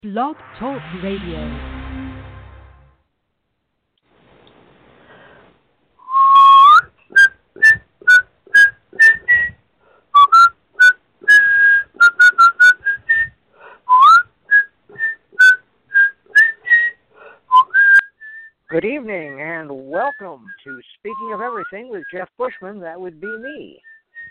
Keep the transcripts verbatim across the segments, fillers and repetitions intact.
Blog Talk Radio. Good evening and welcome to Speaking of Everything with Jeff Bushman. That would be me.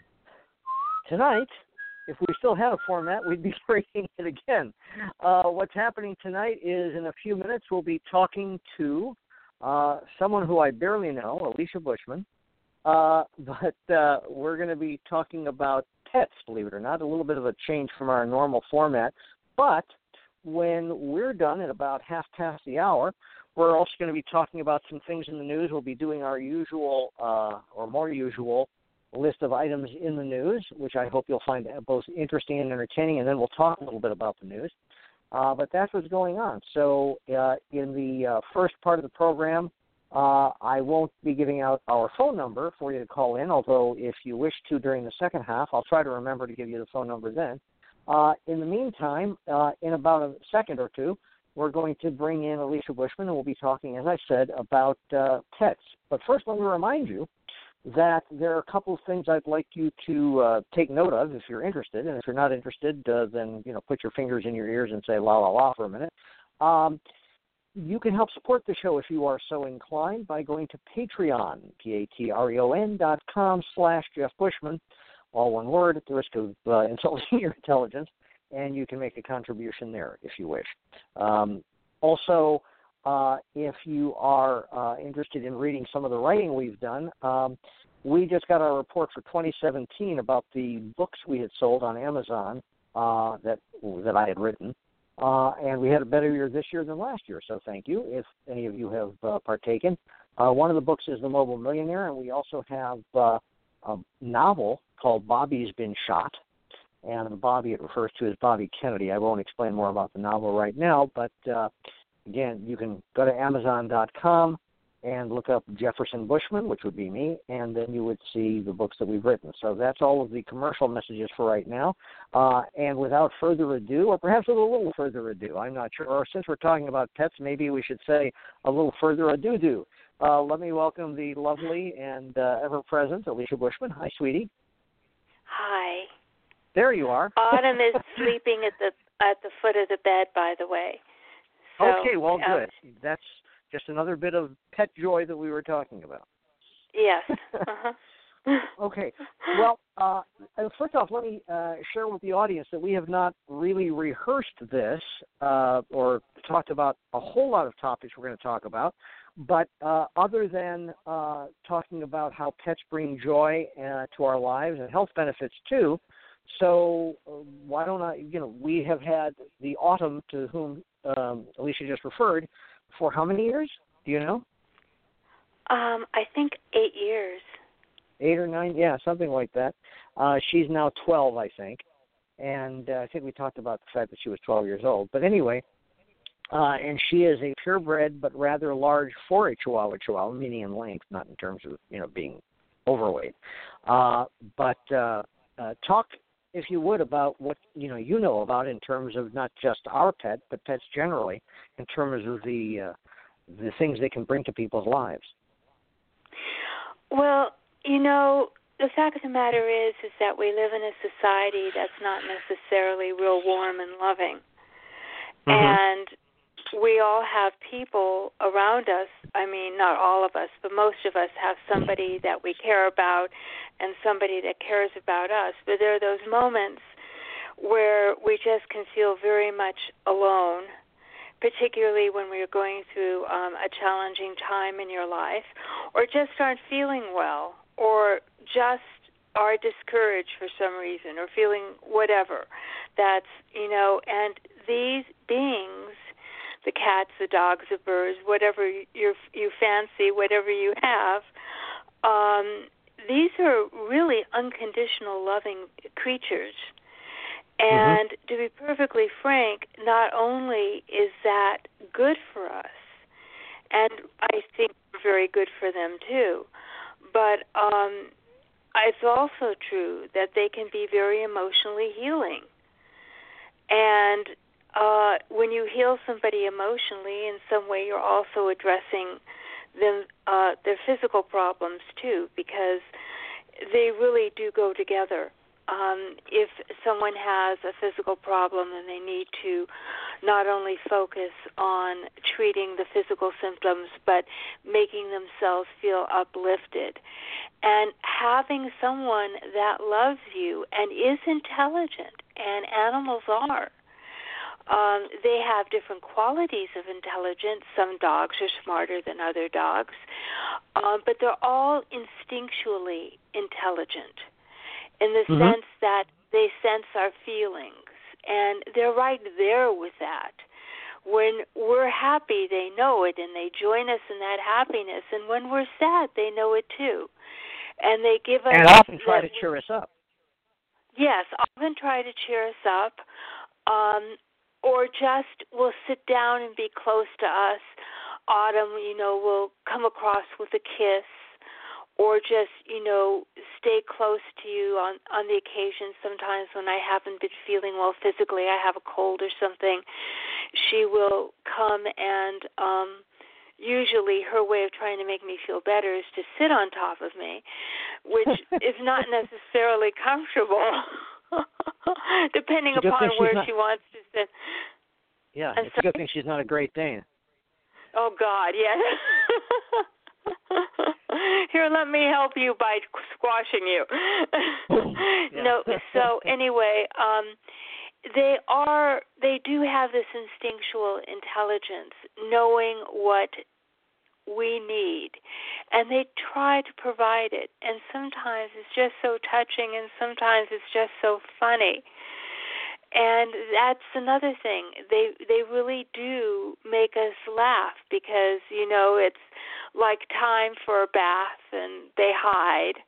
Tonight, if we still had a format, we'd be creating it again. Uh, what's happening tonight is in a few minutes we'll be talking to uh, someone who I barely know, Alicia Bushman, uh, but uh, we're going to be talking about pets, believe it or not, a little bit of a change from our normal format. But when we're done at about half past the hour, we're also going to be talking about some things in the news. We'll be doing our usual uh, or more usual list of items in the news, which I hope you'll find both interesting and entertaining, and then we'll talk a little bit about the news. Uh, but that's what's going on. So uh, in the uh, first part of the program, uh, I won't be giving out our phone number for you to call in, although if you wish to during the second half, I'll try to remember to give you the phone number then. Uh, in the meantime, uh, in about a second or two, we're going to bring in Alicia Bushman, and we'll be talking, as I said, about uh, pets. But first, let me remind you that there are a couple of things I'd like you to uh, take note of if you're interested. And if you're not interested, uh, then you know, put your fingers in your ears and say la la la for a minute. Um, you can help support the show if you are so inclined by going to Patreon, P-A-T-R-E-O-N dot com slash Jeff Bushman, all one word, at the risk of uh, insulting your intelligence. And you can make a contribution there if you wish. Um, also, uh, if you are uh, interested in reading some of the writing we've done, um, we just got our report for twenty seventeen about the books we had sold on Amazon uh, that that I had written, uh, and we had a better year this year than last year, so thank you if any of you have uh, partaken. Uh, one of the books is The Mobile Millionaire, and we also have uh, a novel called Bobby's Been Shot. And the Bobby it refers to as Bobby Kennedy. I won't explain more about the novel right now, but uh, again, you can go to Amazon dot com and look up Jefferson Bushman, which would be me, and then you would see the books that we've written. So that's all of the commercial messages for right now. Uh, and without further ado, or perhaps with a little further ado, I'm not sure, or since we're talking about pets, maybe we should say a little further ado-do. Uh, let me welcome the lovely and uh, ever-present Alicia Bushman. Hi, sweetie. Hi. There you are. Autumn is sleeping at the at the foot of the bed, by the way. So, okay, well, um, good. That's just another bit of pet joy that we were talking about. Yes. Uh-huh. Okay. Well, uh, first off, let me uh, share with the audience that we have not really rehearsed this uh, or talked about a whole lot of topics we're going to talk about. But uh, other than uh, talking about how pets bring joy uh, to our lives and health benefits too, so uh, why don't I, you know, we have had the Autumn to whom um, Alicia just referred for how many years? Do you know? Um, I think eight years. Eight or nine, yeah, something like that. Uh, she's now twelve, I think. And uh, I think we talked about the fact that she was twelve years old. But anyway, uh, and she is a purebred but rather large for a Chihuahua Chihuahua, meaning in length, not in terms of, you know, being overweight. Uh, but uh, uh, talk, if you would, about what you know you know about in terms of not just our pet, but pets generally, in terms of the uh, the things they can bring to people's lives. Well, you know, the fact of the matter is, is that we live in a society that's not necessarily real warm and loving, mm-hmm. and we all have people around us. I mean, not all of us, but most of us have somebody that we care about and somebody that cares about us. But there are those moments where we just can feel very much alone, particularly when we're going through um, a challenging time in your life, or just aren't feeling well, or just are discouraged for some reason, or feeling whatever. That's, you know, and these beings, the cats, the dogs, the birds, whatever you you fancy, whatever you have, um, these are really unconditional, loving creatures. And mm-hmm. to be perfectly frank, not only is that good for us, and I think very good for them too, but um, it's also true that they can be very emotionally healing. And uh, when you heal somebody emotionally, in some way you're also addressing them, uh, their physical problems too, because they really do go together. Um, if someone has a physical problem, then they need to not only focus on treating the physical symptoms, but making themselves feel uplifted. And having someone that loves you and is intelligent, and animals are, um, they have different qualities of intelligence. Some dogs are smarter than other dogs, um, but they're all instinctually intelligent, in the mm-hmm. sense that they sense our feelings, and they're right there with that. When we're happy, they know it, and they join us in that happiness. And when we're sad, they know it too. And they give us... And often try the, to cheer us up. Yes, often try to cheer us up, um, or just will sit down and be close to us. Autumn, you know, will come across with a kiss, or just, you know, stay close to you on, on the occasion. Sometimes when I haven't been feeling well physically, I have a cold or something, she will come and um, usually her way of trying to make me feel better is to sit on top of me, which is not necessarily comfortable, depending upon where not, she wants to sit. Yeah, I'm it's sorry? a good thing she's not a Great Dane. Oh, God, yes. Here, let me help you by squashing you. Yeah. No, so anyway, um, they are, they do have this instinctual intelligence, knowing what we need, and they try to provide it. And sometimes it's just so touching, and sometimes it's just so funny. And that's another thing. They they really do make us laugh because, you know, it's like time for a bath and they hide.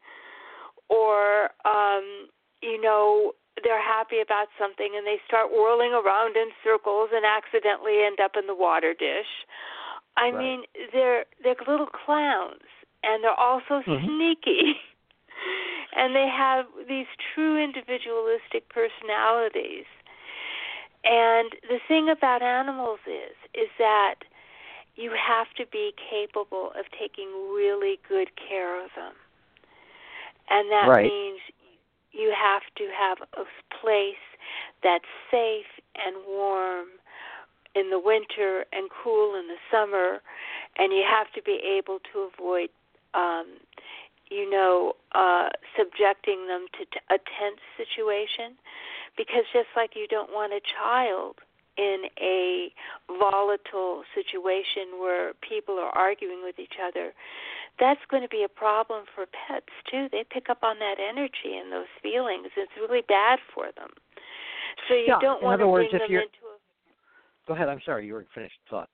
Or, um, you know, they're happy about something and they start whirling around in circles and accidentally end up in the water dish. I right. mean, they're they're little clowns, and they're also mm-hmm. sneaky. And they have these true individualistic personalities. And the thing about animals is, is that you have to be capable of taking really good care of them. And that right. means you have to have a place that's safe and warm in the winter and cool in the summer, and you have to be able to avoid um, you know, uh, subjecting them to t- a tense situation, because just like you don't want a child in a volatile situation where people are arguing with each other, that's going to be a problem for pets too. They pick up on that energy and those feelings. It's really bad for them. So you yeah, don't want to words, bring them you're... into a... Go ahead, I'm sorry, you were finished thought.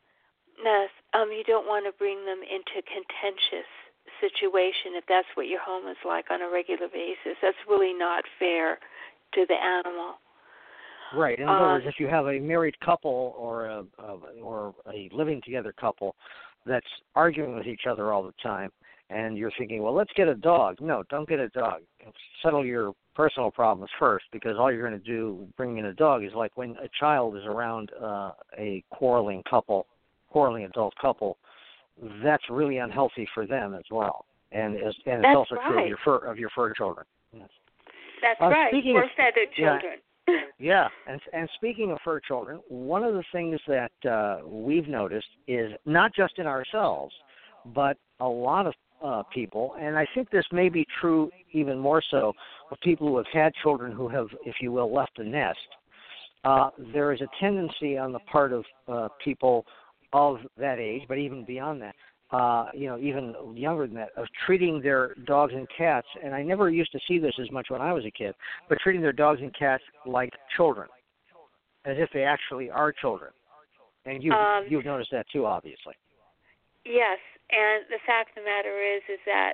No, um, you don't want to bring them into contentious situation if that's what your home is like on a regular basis. That's really not fair to the animal. Right. In other um, words, if you have a married couple or a, a or a living together couple that's arguing with each other all the time, and you're thinking, well, let's get a dog. No, don't get a dog. Settle your personal problems first, because all you're going to do bringing in a dog is like when a child is around uh, a quarreling couple, quarreling adult couple. That's really unhealthy for them as well, and, and it's That's also right. true of your fur of your fur children. Yes. That's uh, right. Speaking Or of, feathered children. Yeah, yeah, and and speaking of fur children, one of the things that uh, we've noticed is not just in ourselves, but a lot of uh, people, and I think this may be true even more so of people who have had children who have, if you will, left the nest. Uh, there is a tendency on the part of uh, people of that age, but even beyond that, uh, you know, even younger than that, of treating their dogs and cats, and I never used to see this as much when I was a kid, but treating their dogs and cats like children, as if they actually are children. And you've, um, you've noticed that too, obviously. Yes, and the fact of the matter is, is that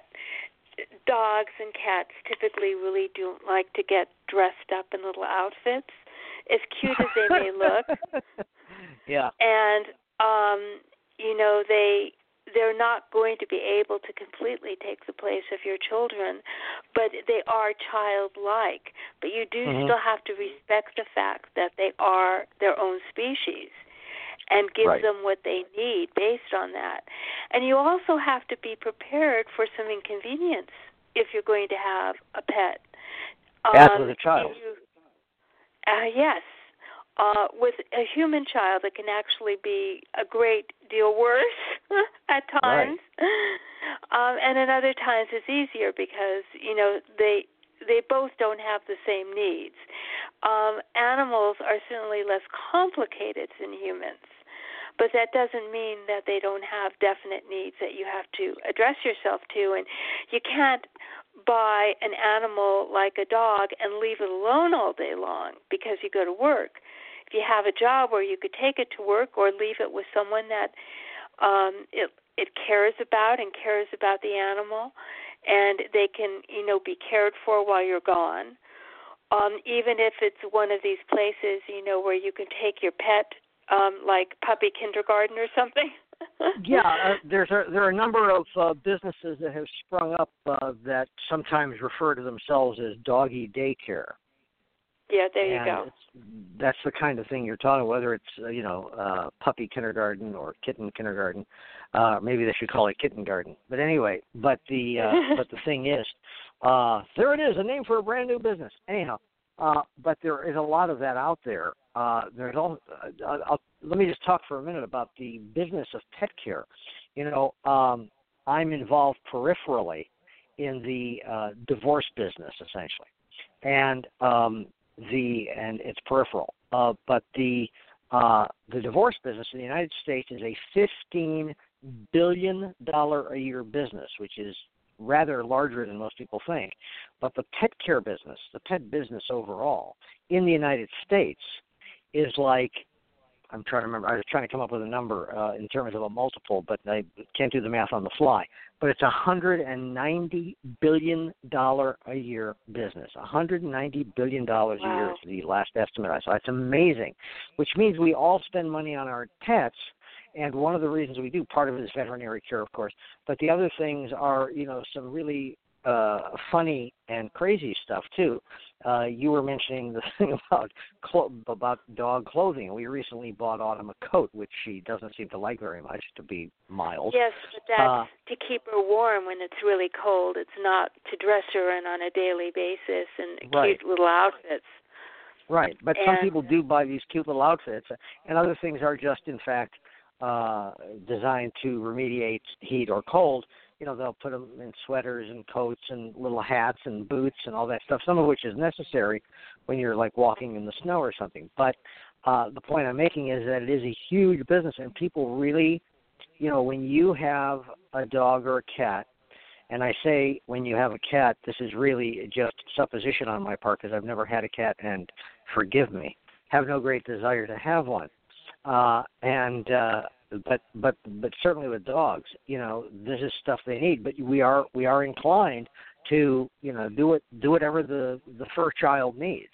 dogs and cats typically really don't like to get dressed up in little outfits, as cute as they may look. Yeah. And Um, you know, they they're not going to be able to completely take the place of your children, but they are childlike. But you do mm-hmm. still have to respect the fact that they are their own species and give right. them what they need based on that. And you also have to be prepared for some inconvenience if you're going to have a pet. As um, with a child. You, uh, yes. Uh, with a human child, it can actually be a great deal worse at times, right. um, and at other times it's easier because you know they they both don't have the same needs. Um, animals are certainly less complicated than humans, but that doesn't mean that they don't have definite needs that you have to address yourself to, and you can't buy an animal like a dog and leave it alone all day long because you go to work. If you have a job where you could take it to work or leave it with someone that um, it it cares about and cares about the animal, and they can you know be cared for while you're gone. Um, even if it's one of these places you know where you can take your pet, um, like puppy kindergarten or something. yeah, uh, there's a, there are a number of uh, businesses that have sprung up uh, that sometimes refer to themselves as doggy daycare. Yeah, there you and go. It's, that's the kind of thing you're talking, whether it's, uh, you know, uh, puppy kindergarten or kitten kindergarten. Uh, maybe they should call it kitten garden. But anyway, but the uh, but the thing is, uh, there it is, a name for a brand new business. Anyhow, uh, but there is a lot of that out there. Uh, there's all. Uh, I'll, let me just talk for a minute about the business of pet care. You know, um, I'm involved peripherally in the uh, divorce business, essentially, and um, the and it's peripheral. Uh, but the uh, the divorce business in the United States is a fifteen billion dollars a year business, which is rather larger than most people think. But the pet care business, the pet business overall in the United States is like, I'm trying to remember, I was trying to come up with a number uh, in terms of a multiple, but I can't do the math on the fly. But it's a one hundred ninety billion dollars a year business. one hundred ninety billion dollars wow. a year is the last estimate I saw. It's amazing, which means we all spend money on our pets. And one of the reasons we do, part of it is veterinary care, of course, but the other things are, you know, some really uh, funny and crazy stuff, too. Uh, you were mentioning the thing about clo- about dog clothing. We recently bought Autumn a coat, which she doesn't seem to like very much, to be mild. Yes, but that's uh, to keep her warm when it's really cold. It's not to dress her in on a daily basis in right. cute little outfits. Right, but and, some people do buy these cute little outfits, and other things are just, in fact, uh, designed to remediate heat or cold. You know, they'll put them in sweaters and coats and little hats and boots and all that stuff, some of which is necessary when you're, like, walking in the snow or something. But uh, the point I'm making is that it is a huge business, and people really, you know, when you have a dog or a cat, and I say when you have a cat, this is really just supposition on my part because I've never had a cat, and forgive me, have no great desire to have one. Uh, and uh, but but but certainly with dogs, you know, this is stuff they need. But we are we are inclined to, you know, do it do whatever the the fur child needs.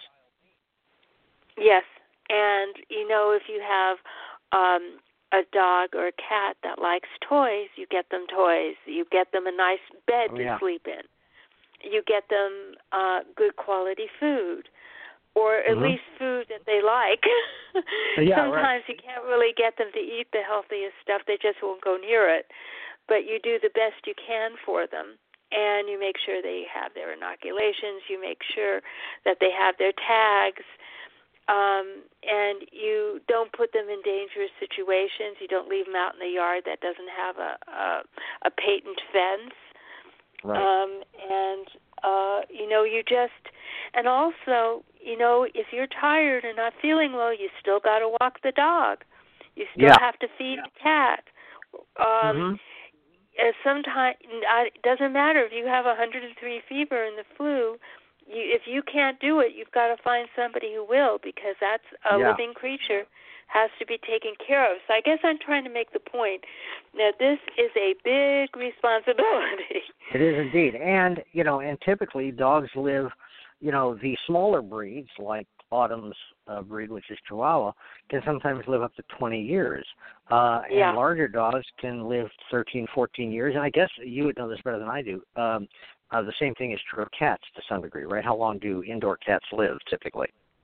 Yes, and you know, if you have um, a dog or a cat that likes toys, you get them toys. You get them a nice bed oh, to yeah. sleep in. You get them uh, good quality food. Or at mm-hmm. least food that they like. yeah, Sometimes right. you can't really get them to eat the healthiest stuff. They just won't go near it. But you do the best you can for them. And you make sure they have their inoculations. You make sure that they have their tags. Um, and you don't put them in dangerous situations. You don't leave them out in the yard that doesn't have a, a, a patent fence. Right. Um, and, uh, you know, you just, and also, you know, if you're tired and not feeling well, you still got to walk the dog. You still yeah. have to feed the cat. Um, mm-hmm. Sometimes, it doesn't matter if you have one hundred three fever and the flu, you, if you can't do it, you've got to find somebody who will, because that's a yeah. living creature. Has to be taken care of. So I guess I'm trying to make the point that this is a big responsibility. It is indeed. And, you know, and typically dogs live, you know, the smaller breeds like Autumn's uh, breed, which is Chihuahua, can sometimes live up to twenty years. Uh, Yeah. And larger dogs can live thirteen, fourteen years. And I guess you would know this better than I do. Um, uh, the same thing is true of cats to some degree, right? How long do indoor cats live typically?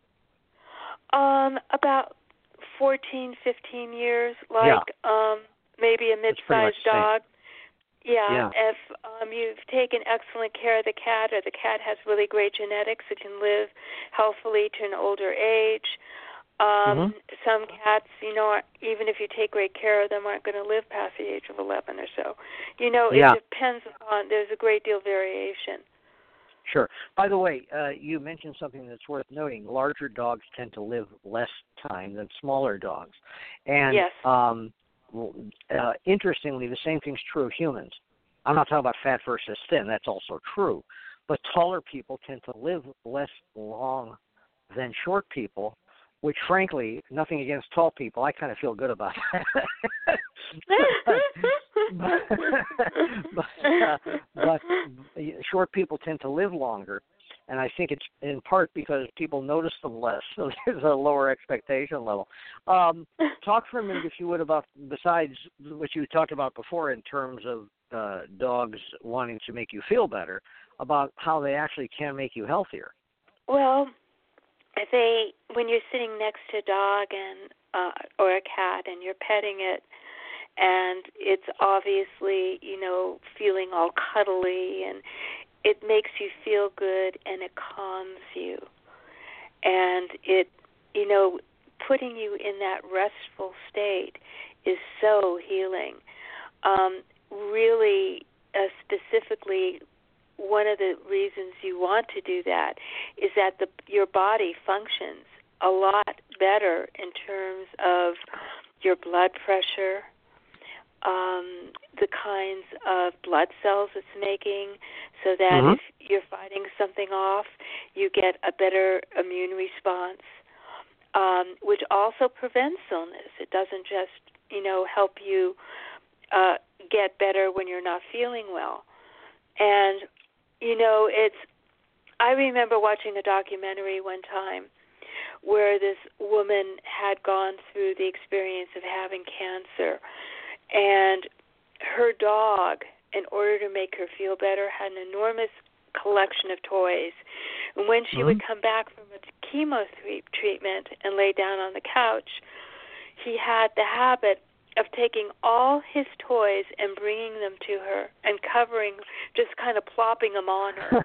Um, about fourteen, fifteen years, like Yeah. um, maybe a That's pretty much mid-sized the same. dog. Yeah, Yeah. if um, you've taken excellent care of the cat, or the cat has really great genetics, it can live healthily to an older age. Um, Mm-hmm. Some cats, you know, are, even if you take great care of them, aren't going to live past the age of eleven or so. You know, it Yeah. depends upon, there's a great deal of variation. Sure. By the way, uh, you mentioned something that's worth noting. Larger dogs tend to live less time than smaller dogs. And Yes. um, uh, interestingly, the same thing's true of humans. I'm not talking about fat versus thin. That's also true. But taller people tend to live less long than short people, which, frankly, nothing against tall people. I kind of feel good about that. but, but, uh, but short people tend to live longer, and I think it's in part because people notice them less, so there's a lower expectation level. Um, talk for a minute, if you would, about, besides what you talked about before in terms of uh, dogs wanting to make you feel better, about how they actually can make you healthier. Well, they, when you're sitting next to a dog and uh, or a cat and you're petting it, and it's obviously, you know, feeling all cuddly, and it makes you feel good, and it calms you, and it, you know, putting you in that restful state is so healing. Um, really, uh, specifically, one of the reasons you want to do that is that the, your body functions a lot better in terms of your blood pressure, um, the kinds of blood cells it's making, so that Mm-hmm. if you're fighting something off, you get a better immune response, um, which also prevents illness. It doesn't just, you know, help you uh, get better when you're not feeling well. And you know, it's, I remember watching a documentary one time where this woman had gone through the experience of having cancer, and her dog, in order to make her feel better, had an enormous collection of toys. And when she Mm-hmm. would come back from a chemo th- treatment and lay down on the couch, he had the habit of taking all his toys and bringing them to her and covering, just kind of plopping them on her.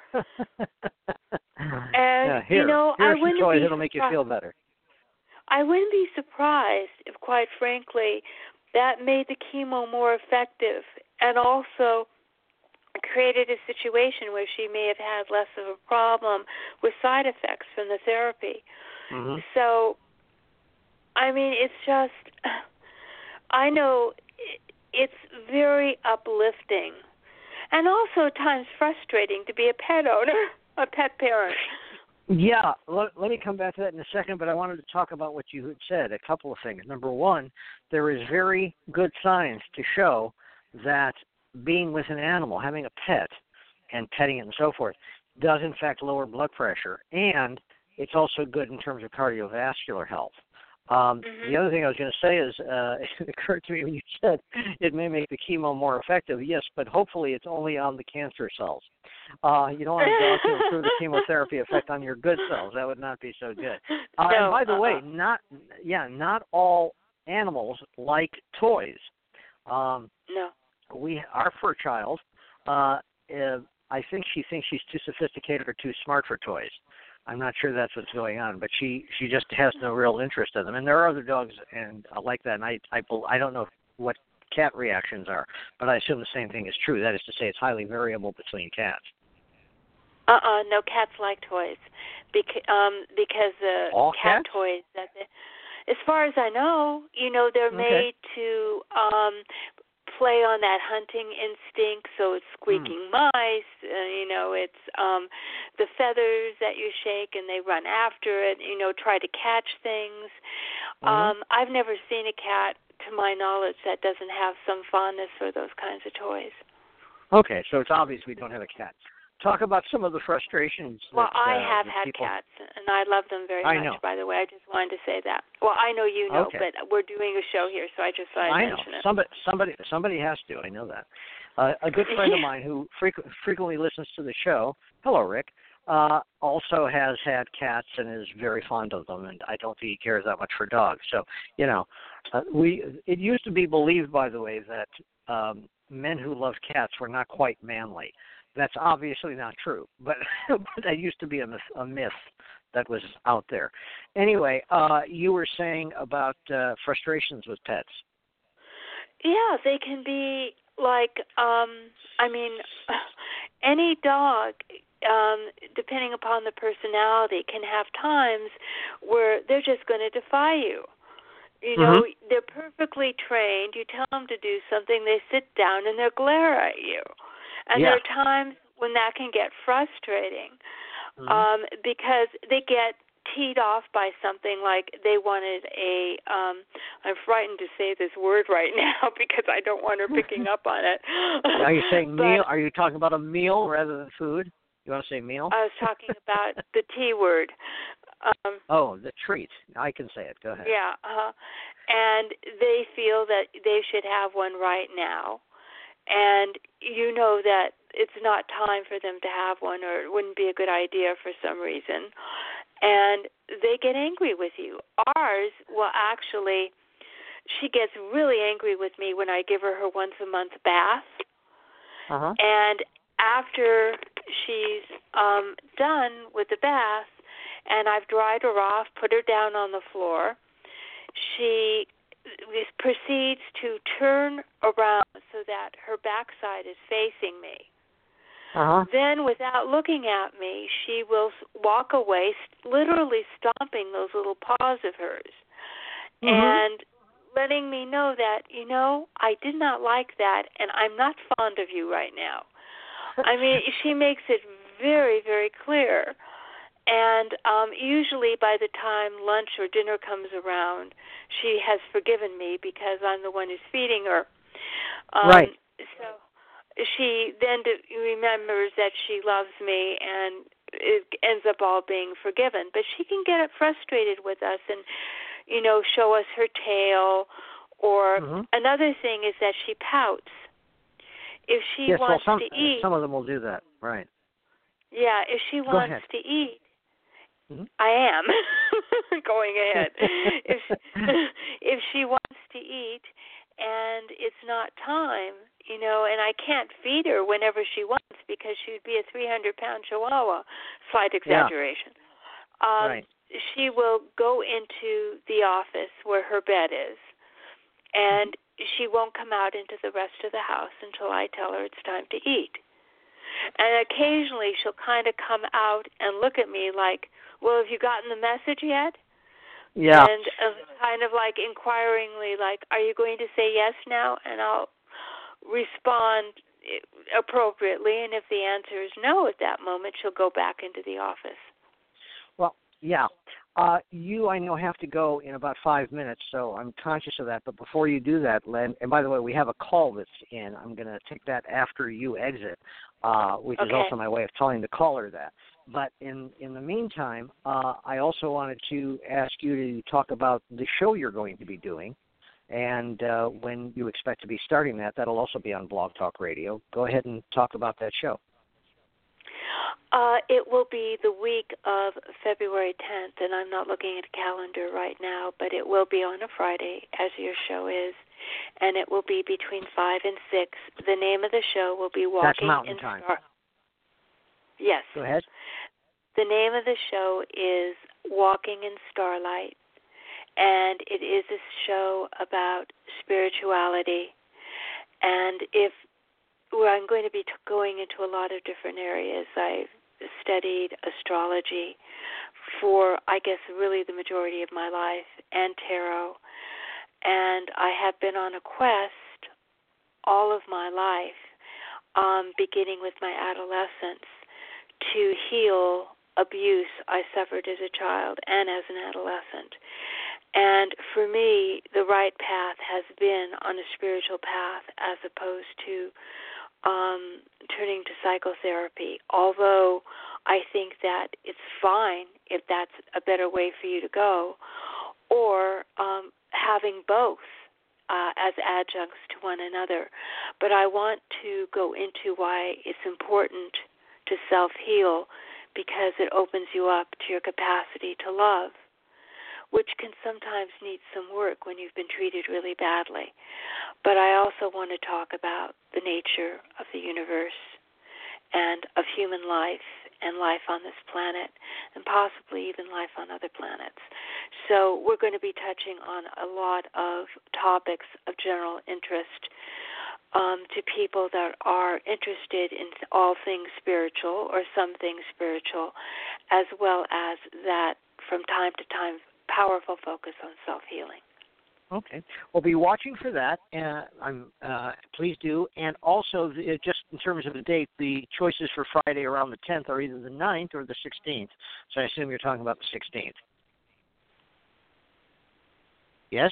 And, yeah, here, you know, here I are some wouldn't toys be that'll make you surprised. feel better. I wouldn't be surprised if, quite frankly, that made the chemo more effective, and also created a situation where she may have had less of a problem with side effects from the therapy. Mm-hmm. So, I mean, it's just, I know it's very uplifting, and also at times frustrating to be a pet owner, a pet parent. Yeah, let, let me come back to that in a second, but I wanted to talk about what you had said, a couple of things. Number one, there is very good science to show that being with an animal, having a pet, and petting it and so forth, does in fact lower blood pressure, and it's also good in terms of cardiovascular health. Um, Mm-hmm. The other thing I was going to say is, uh, it occurred to me when you said it may make the chemo more effective. Yes, but hopefully it's only on the cancer cells. Uh, you don't want a dog to improve the chemotherapy effect on your good cells. That would not be so good. Uh, No, and by the uh-uh. way, not yeah, not all animals like toys. Um, No. we our fur child, uh, uh, I think she thinks she's too sophisticated or too smart for toys. I'm not sure that's what's going on, but she, she just has no real interest in them. And there are other dogs and uh, like that, and I, I, I don't know what cat reactions are, but I assume the same thing is true. That is to say, it's highly variable between cats. Uh-uh, no, cats like toys. Beca- um, because the All cat cats? toys, that they, as far as I know, you know, they're Okay. made to um, play on that hunting instinct, so it's squeaking Hmm. mice, uh, you know, it's um, the feathers that you shake and they run after it, you know, try to catch things. Mm-hmm. Um, I've never seen a cat, to my knowledge, that doesn't have some fondness for those kinds of toys. Okay, so it's obvious we don't have a cat. talk about some of the frustrations. Well, that, I uh, have that had people... cats, and I love them very I much, know. by the way. I just wanted to say that. Well, I know you know, Okay. but we're doing a show here, so I just thought I'd I know. mention it. Somebody, somebody, somebody has to. I know that. Uh, a good friend of mine who frequ- frequently listens to the show, hello, Rick, uh, also has had cats and is very fond of them, and I don't think he cares that much for dogs. So, you know, uh, we. It used to be believed, by the way, that um, men who love cats were not quite manly. That's obviously not true, but, but that used to be a myth, a myth that was out there. Anyway, uh, you were saying about uh, frustrations with pets. Yeah, they can be like, um, I mean, any dog, um, depending upon the personality, can have times where they're just going to defy you. You know, mm-hmm. They're perfectly trained. You tell them to do something, they sit down and they glare at you. And yeah. there are times when that can get frustrating mm-hmm. um, because they get teed off by something like they wanted a, um, I'm frightened to say this word right now because I don't want her picking up on it. Are you saying but, meal? Are you talking about a meal rather than food? You want to say meal? I was talking about the T word. Um, oh, the treat. I can say it. Go ahead. Yeah, uh, and they feel that they should have one right now. And you know that it's not time for them to have one, or it wouldn't be a good idea for some reason. And they get angry with you. Ours, well, actually, she gets really angry with me when I give her her once-a-month bath. Uh-huh. And after she's um, done with the bath, and I've dried her off, put her down on the floor, she proceeds to turn around so that her backside is facing me. Uh-huh. Then, without looking at me, she will walk away, literally stomping those little paws of hers, mm-hmm. and letting me know that, you know, I did not like that, and I'm not fond of you right now. I mean, she makes it very, very clear. And um, usually by the time lunch or dinner comes around, she has forgiven me because I'm the one who's feeding her. Um, right. So she then remembers that she loves me, and it ends up all being forgiven. But she can get frustrated with us and, you know, show us her tail. Or mm-hmm. another thing is that she pouts. If she yes, wants well, some, to eat. Some of them will do that, right. Yeah, if she Go wants ahead. to eat. Mm-hmm. I am going ahead. if she, if she wants to eat and it's not time, you know, and I can't feed her whenever she wants because she would be a three hundred pound chihuahua, slight exaggeration. Yeah. Um, right. She will go into the office where her bed is, and mm-hmm. she won't come out into the rest of the house until I tell her it's time to eat. And occasionally she'll kind of come out and look at me like, well, have you gotten the message yet? Yeah. And uh, kind of like inquiringly, like, are you going to say yes now? And I'll respond appropriately. And if the answer is no at that moment, she'll go back into the office. Well, yeah. Uh, you, I know, have to go in about five minutes, so I'm conscious of that. But before you do that, Len, and by the way, we have a call that's in. I'm going to take that after you exit, uh, which okay. is also my way of telling the caller that. But in, in the meantime, uh, I also wanted to ask you to talk about the show you're going to be doing and uh, when you expect to be starting that. That'll also be on Blog Talk Radio. Go ahead and talk about that show. Uh, it will be the week of February tenth, and I'm not looking at a calendar right now, but it will be on a Friday, as your show is, and it will be between five and six. The name of the show will be Walking That's Mountain in Time. Star. Yes. Go ahead. The name of the show is Walking in Starlight, and it is a show about spirituality. And if well, I'm going to be t- going into a lot of different areas. I've studied astrology for, I guess, really the majority of my life, and tarot. And I have been on a quest all of my life, um, beginning with my adolescence, to heal abuse I suffered as a child and as an adolescent. And for me, the right path has been on a spiritual path as opposed to um, turning to psychotherapy, although I think that it's fine if that's a better way for you to go, or um, having both uh, as adjuncts to one another. But I want to go into why it's important to self-heal, because it opens you up to your capacity to love, which can sometimes need some work when you've been treated really badly. But I also want to talk about the nature of the universe and of human life and life on this planet, and possibly even life on other planets. So we're going to be touching on a lot of topics of general interest um, to people that are interested in all things spiritual or some things spiritual, as well as that from time to time powerful focus on self-healing. Okay. We'll be watching for that. Uh, I'm, uh, please do. And also, the, just in terms of the date, the choices for Friday around the tenth are either the ninth or the sixteenth. So I assume you're talking about the sixteenth. Yes?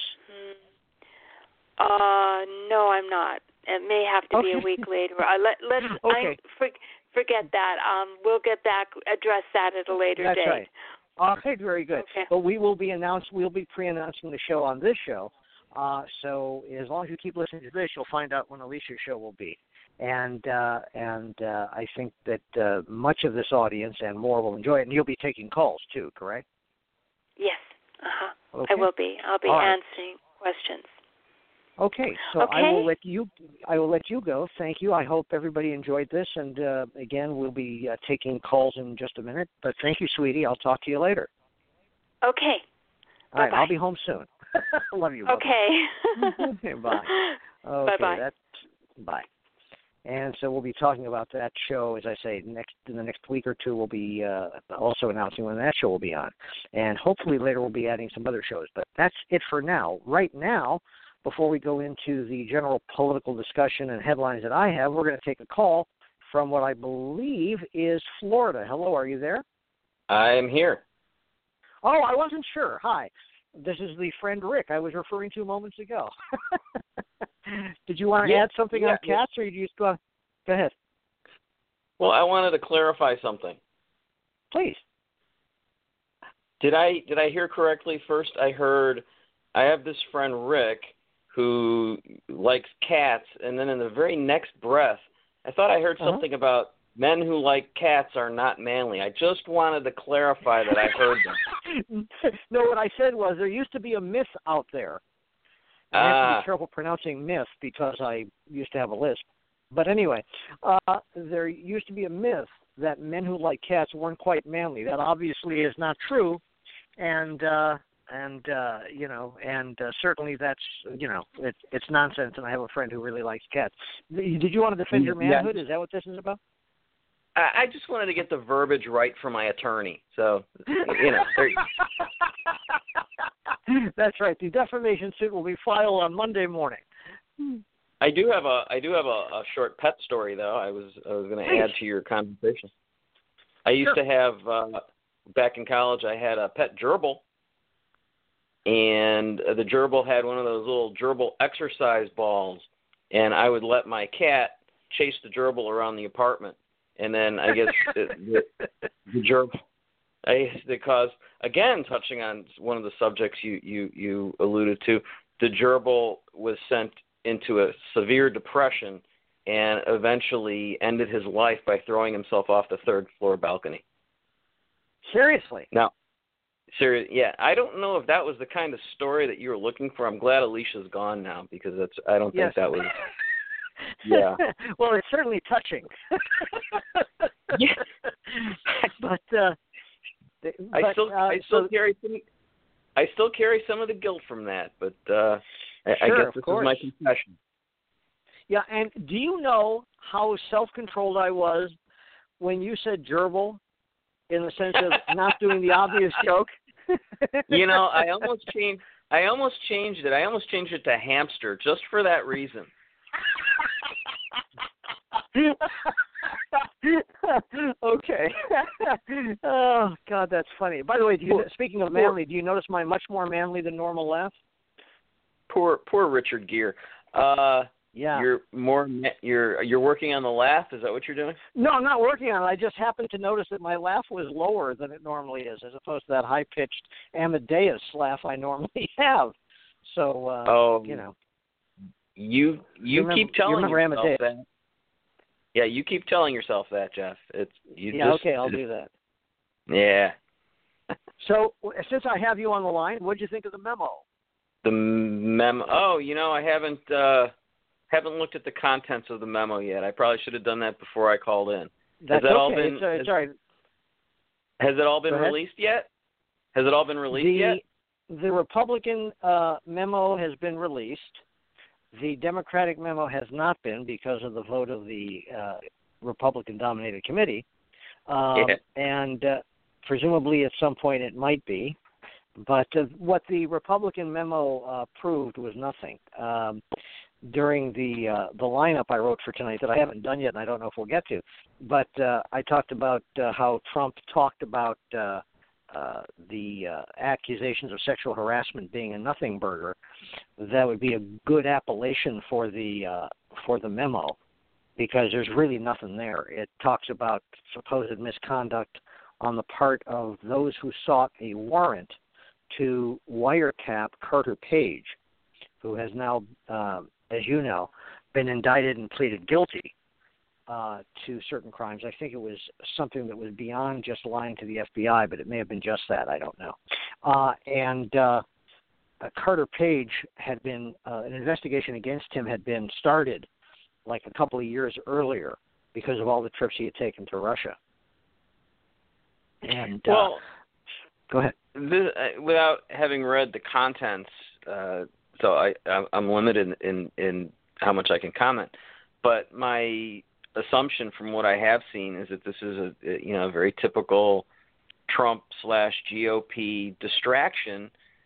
Hmm. Uh, no, I'm not. It may have to okay. be a week later. Uh, let, let's okay. I, for, forget that. Um, we'll get back, address that at a later That's date. Right. Okay, very good. Okay. But we will be announced. We'll be pre-announcing the show on this show. Uh, so as long as you keep listening to this, you'll find out when Alicia's show will be. And uh, and uh, I think that uh, much of this audience and more will enjoy it. And you'll be taking calls too, correct? Yes. Uh huh. Okay. I will be. I'll be All right. answering questions. Okay, so okay. I will let you. I will let you go. Thank you. I hope everybody enjoyed this, and uh, again, we'll be uh, taking calls in just a minute. But thank you, sweetie. I'll talk to you later. Okay. All right, Bye-bye. I'll be home soon. Love you. Okay. Okay, bye. Okay, Bye-bye. That's bye. And so we'll be talking about that show, as I say, next in the next week or two. We'll be uh, also announcing when that show will be on, and hopefully later we'll be adding some other shows. But that's it for now. Right now. Before we go into the general political discussion and headlines that I have, we're going to take a call from what I believe is Florida. Hello, are you there? I am here. Oh, I wasn't sure. Hi. This is the friend Rick I was referring to moments ago. Did you want to yeah, add something yeah, on cats, or you just go, go ahead? Well, I wanted to clarify something. Please. Did I did I hear correctly? First, I heard I have this friend Rick who likes cats, and then in the very next breath, I thought I heard uh-huh. something about men who like cats are not manly. I just wanted to clarify that I heard them. No, what I said was there used to be a myth out there. I ah. have to be careful pronouncing myth because I used to have a lisp. But anyway, uh, there used to be a myth that men who like cats weren't quite manly. That obviously is not true, and uh, and uh, you know, and uh, certainly that's you know, it, it's nonsense. And I have a friend who really likes cats. Did you want to defend your manhood? Yeah. Is that what this is about? I just wanted to get the verbiage right for my attorney. So, you know. There you That's right. The defamation suit will be filed on Monday morning. I do have a I do have a, a short pet story though. I was I was going to add to your conversation. I used Sure. to have uh, back in college. I had a pet gerbil, and the gerbil had one of those little gerbil exercise balls, and I would let my cat chase the gerbil around the apartment. And then I guess the, the, the gerbil, I because again touching on one of the subjects you, you, you alluded to, the gerbil was sent into a severe depression and eventually ended his life by throwing himself off the third floor balcony. Seriously? Now, serious, yeah, I don't know if that was the kind of story that you were looking for. I'm glad Alicia's gone now because that's I don't Yes. think that was. Yeah. Well, it's certainly touching. Yeah. but, uh, I but, still uh, I still so, carry some I still carry some of the guilt from that, but uh, I, sure, I guess this of course. is my confession. Yeah, and do you know how self-controlled I was when you said gerbil, in the sense of not doing the obvious joke? You know, I almost changed. I almost changed it. I almost changed it to hamster just for that reason. Okay. Oh God, that's funny. By the way, do you, speaking of manly, do you notice my much more manly than normal laugh? Poor, poor Richard Gere. Uh, Yeah. You're more. You're you're working on the laugh. Is that what you're doing? No, I'm not working on it. I just happened to notice that my laugh was lower than it normally is, as opposed to that high-pitched Amadeus laugh I normally have. So, uh, oh, you know. You you, you remember, keep telling you yourself Amadeus. that. Yeah, you keep telling yourself that, Jeff. It's you. Yeah, just, okay, I'll do that. Yeah. So, since I have you on the line, what did you think of the memo? The memo. Oh, you know, I haven't uh, haven't looked at the contents of the memo yet. I probably should have done that before I called in. That's has that okay. all been? It's, uh, it's has, all right. has it all been released yet? Has it all been released the, yet? The Republican uh, memo has been released. The Democratic memo has not been because of the vote of the uh, Republican-dominated committee, um, yeah. and uh, presumably at some point it might be. But uh, what the Republican memo uh, proved was nothing. Um, during the uh, the lineup I wrote for tonight that I haven't done yet, and I don't know if we'll get to, but uh, I talked about uh, how Trump talked about uh, uh, the uh, accusations of sexual harassment being a nothing burger. That would be a good appellation for the uh, for the memo, because there's really nothing there. It talks about supposed misconduct on the part of those who sought a warrant to wiretap Carter Page, who has now, uh, as you know, been indicted and pleaded guilty uh, to certain crimes. I think it was something that was beyond just lying to the F B I, but it may have been just that. I don't know. Uh, and uh, uh, Carter Page had been, uh, an investigation against him had been started like a couple of years earlier because of all the trips he had taken to Russia. And well, uh, go ahead. This, uh, without having read the contents, uh, so I, I'm limited in, in how much I can comment. But my assumption from what I have seen is that this is a you know a very typical Trump slash G O P distraction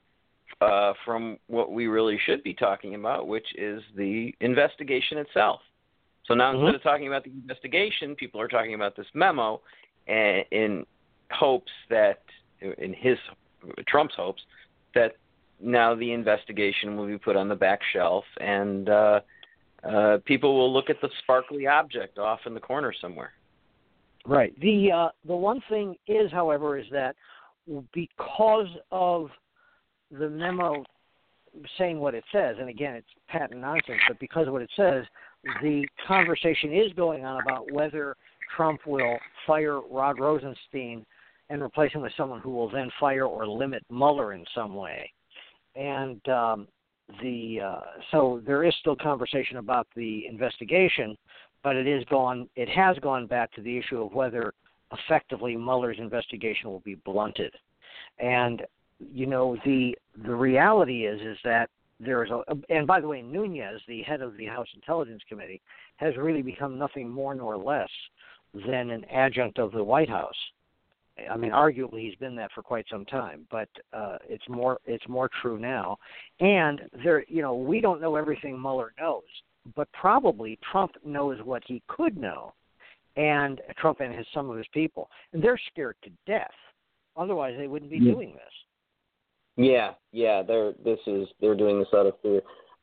uh, from what we really should be talking about, which is the investigation itself. So now mm-hmm. instead of talking about the investigation, people are talking about this memo, and in hopes that, in his Trump's hopes, that now the investigation will be put on the back shelf, and uh, uh, people will look at the sparkly object off in the corner somewhere. Right. The uh, the one thing is, however, is that because of the memo saying what it says, and again, it's patent nonsense, but because of what it says, the conversation is going on about whether Trump will fire Rod Rosenstein and replace him with someone who will then fire or limit Mueller in some way. And um, the uh, so there is still conversation about the investigation, but it is gone. It has gone back to the issue of whether effectively Mueller's investigation will be blunted. And you know the the reality is is that there is a and by the way, Nunes, the head of the House Intelligence Committee, has really become nothing more nor less than an adjunct of the White House. I mean, arguably he's been that for quite some time, but uh, it's more it's more true now. And there, you know, we don't know everything Mueller knows, but probably Trump knows what he could know, and Trump and his some of his people, and they're scared to death. Otherwise, they wouldn't be yeah. doing this. Yeah, yeah, they're this is they're doing this out of fear.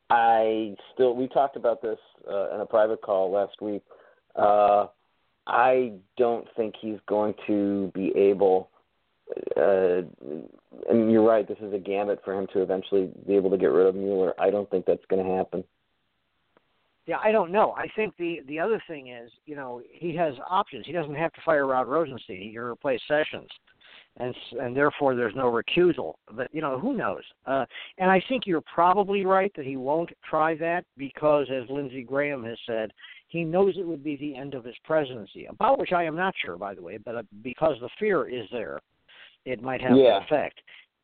I still we talked about this uh, in a private call last week. Uh, I don't think he's going to be able, uh, and you're right, this is a gambit for him to eventually be able to get rid of Mueller. I don't think that's going to happen. Yeah, I don't know. I think the, the other thing is, you know, he has options. He doesn't have to fire Rod Rosenstein. He can replace Sessions, and and therefore there's no recusal. But, you know, who knows? Uh, and I think you're probably right that he won't try that because, as Lindsey Graham has said, he knows it would be the end of his presidency, about which I am not sure, by the way, but because the fear is there, it might have yeah. an effect.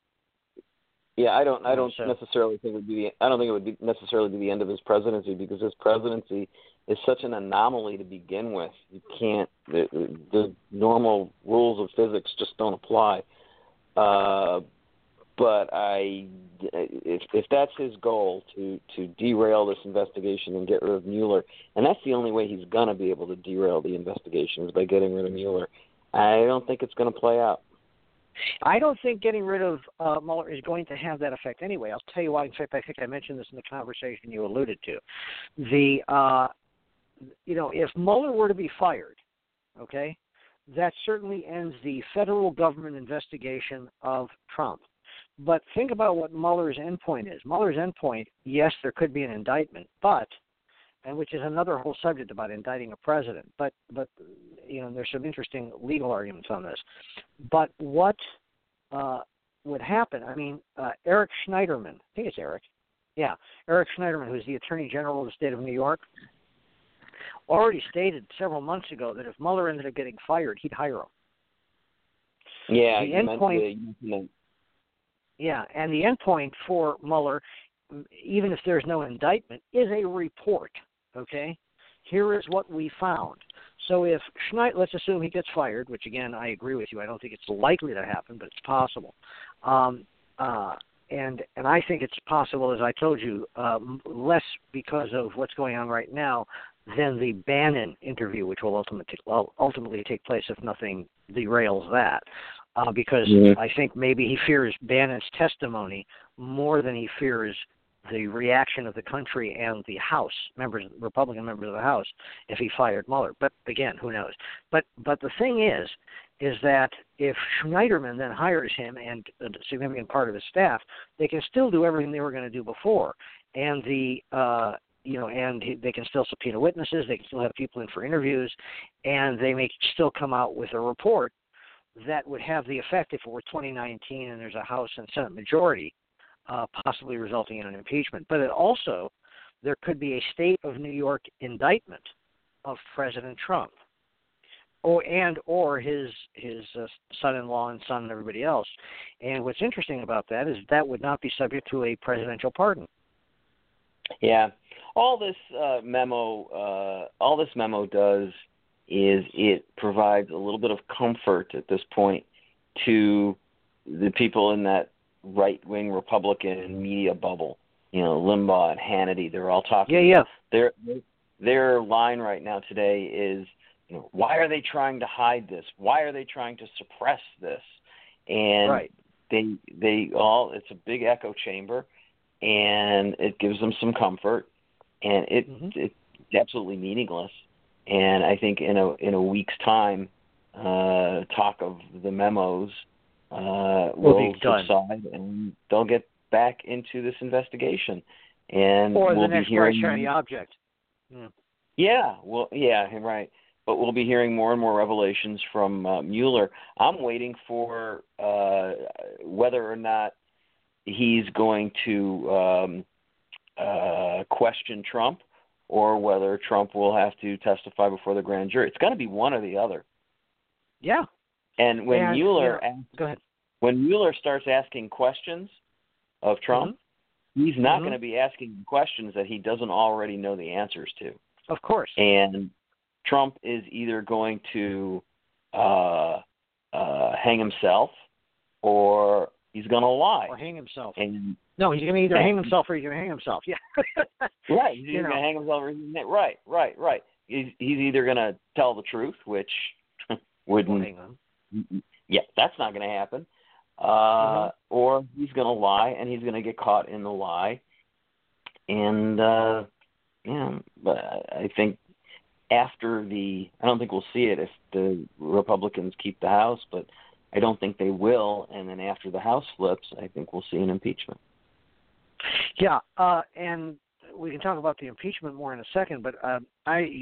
Yeah, I don't. I don't so, necessarily think it would be. The, I don't think it would be necessarily be the end of his presidency because his presidency is such an anomaly to begin with. You can't. The, the normal rules of physics just don't apply. Uh, but I, if if that's his goal to to derail this investigation and get rid of Mueller, and that's the only way he's gonna be able to derail the investigation is by getting rid of Mueller. I don't think it's going to play out. I don't think getting rid of uh, Mueller is going to have that effect anyway. I'll tell you why. In fact, I think I mentioned this in the conversation you alluded to. The, uh, you know, if Mueller were to be fired, okay, that certainly ends the federal government investigation of Trump. But think about what Mueller's endpoint is. Mueller's endpoint, yes, there could be an indictment, but, and which is another whole subject about indicting a president, but, but you know, there's some interesting legal arguments on this. But what uh, would happen, I mean, uh, Eric Schneiderman, I think it's Eric, yeah, Eric Schneiderman, who's the Attorney General of the state of New York, already stated several months ago that if Mueller ended up getting fired, he'd hire him. Yeah, the you endpoint, meant the, you yeah, and the endpoint for Mueller, even if there's no indictment, is a report, okay? Here is what we found. So if Schneider, let's assume he gets fired, which again, I agree with you. I don't think it's likely to happen, but it's possible. Um, uh, and and I think it's possible, as I told you, um, less because of what's going on right now than the Bannon interview, which will ultimately ultimately take place if nothing derails that. Uh, because mm-hmm. I think maybe he fears Bannon's testimony more than he fears the reaction of the country and the House members, Republican members of the House, if he fired Mueller. But again, who knows? But but the thing is, is that if Schneiderman then hires him and a significant part of his staff, they can still do everything they were going to do before, and the uh, you know, and they can still subpoena witnesses, they can still have people in for interviews, and they may still come out with a report that would have the effect, if it were twenty nineteen and there's a House and Senate majority, uh, possibly resulting in an impeachment. But it also, there could be a state of New York indictment of President Trump, or and or his his uh, son-in-law and son and everybody else. And what's interesting about that is that would not be subject to a presidential pardon. Yeah, all this uh, memo, uh, all this memo does is it provides a little bit of comfort at this point to the people in that right-wing Republican media bubble. You know, Limbaugh and Hannity, they're all talking. Yeah, yeah. Their their line right now today is, you know, why are they trying to hide this? Why are they trying to suppress this? And right. they they all it's a big echo chamber, and it gives them some comfort, and it mm-hmm. it's absolutely meaningless. And I think in a in a week's time, uh, talk of the memos uh, will, will subside, and they'll get back into this investigation. And or we'll the next be hearing shiny object. Yeah. yeah, well, yeah, right. But we'll be hearing more and more revelations from uh, Mueller. I'm waiting for uh, whether or not he's going to um, uh, question Trump, or whether Trump will have to testify before the grand jury. It's going to be one or the other. Yeah. And when and, Mueller yeah. asks, Go ahead. when Mueller starts asking questions of Trump, mm-hmm. he's not mm-hmm. going to be asking questions that he doesn't already know the answers to. Of course. And Trump is either going to uh, uh, hang himself, or he's going to lie. Or hang himself. And No, he's going to either hang himself or he's going to hang himself. Yeah. right. He's either going to hang himself or he's gonna, right, right, right. He's he's either going to tell the truth, which wouldn't. Hang on. Yeah, that's not going to happen. Uh, mm-hmm. Or he's going to lie, and he's going to get caught in the lie. And uh, yeah, but I think after the, I don't think we'll see it if the Republicans keep the House, but I don't think they will. And then after the House flips, I think we'll see an impeachment. Yeah, uh, and we can talk about the impeachment more in a second, but uh, I,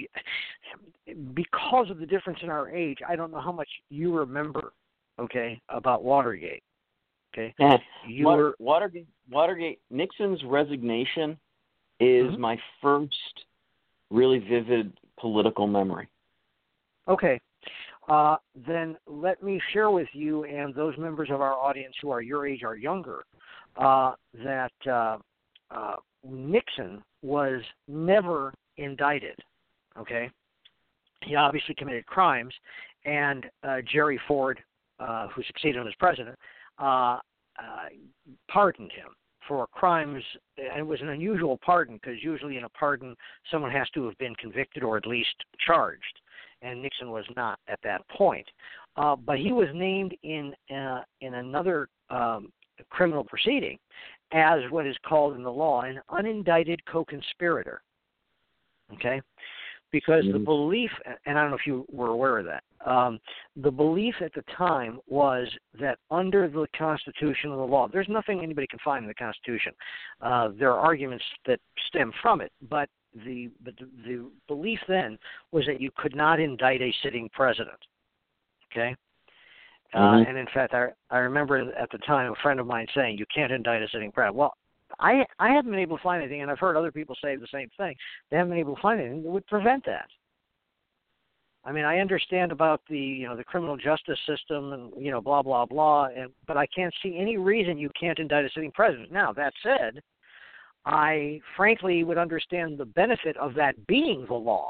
because of the difference in our age, I don't know how much you remember, okay, about Watergate. Okay, you Water, were Watergate. Watergate. Nixon's resignation is mm-hmm. my first really vivid political memory. Okay. Uh, then let me share with you and those members of our audience who are your age or younger uh, that uh, uh, Nixon was never indicted, okay? He obviously committed crimes, and uh, Jerry Ford, uh, who succeeded him as president, uh, uh, pardoned him for crimes, and it was an unusual pardon because usually in a pardon someone has to have been convicted or at least charged, and Nixon was not at that point. uh, but he was named in uh, in another um, criminal proceeding as what is called in the law an unindicted co-conspirator. Okay? Because mm-hmm. the belief, and I don't know if you were aware of that, um, the belief at the time was that under the Constitution and the law, there's nothing anybody can find in the Constitution. Uh, there are arguments that stem from it, but the, but the the belief then was that you could not indict a sitting president. Okay? Uh, mm-hmm. And in fact, I, I remember at the time a friend of mine saying, you can't indict a sitting president. Well, I I haven't been able to find anything, and I've heard other people say the same thing. They haven't been able to find anything that would prevent that. I mean, I understand about the you know the criminal justice system and you know blah blah blah, and but I can't see any reason you can't indict a sitting president. Now that said, I frankly would understand the benefit of that being the law.